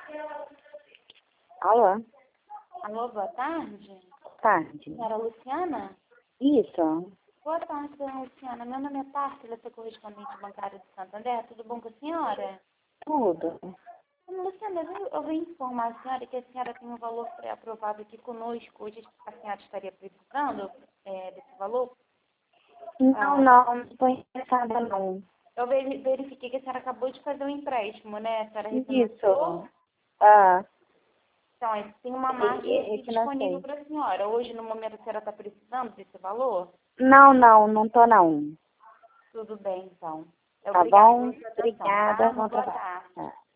Alô? Alô, boa tarde. Tarde. Senhora Luciana? Isso. Boa tarde, senhora Luciana. Meu nome é Tárcia, eu sou correspondente bancária de Santander. Tudo bom com a senhora? Tudo. Luciana, eu vim informar a senhora que a senhora tem um valor pré-aprovado aqui conosco. Hoje a senhora estaria precisando desse valor? Não estou interessada não. Eu verifiquei que a senhora acabou de fazer um empréstimo, né? A senhora refinanciou? Isso. Ah, Então, tem uma margem aqui disponível refinancei. para a senhora. Hoje, no momento, a senhora está precisando desse valor? Não tô não. Tudo bem, então. Tá Obrigada bom? pela sua atenção, Obrigada, tá? bom Boa trabalho. tarde. Tá.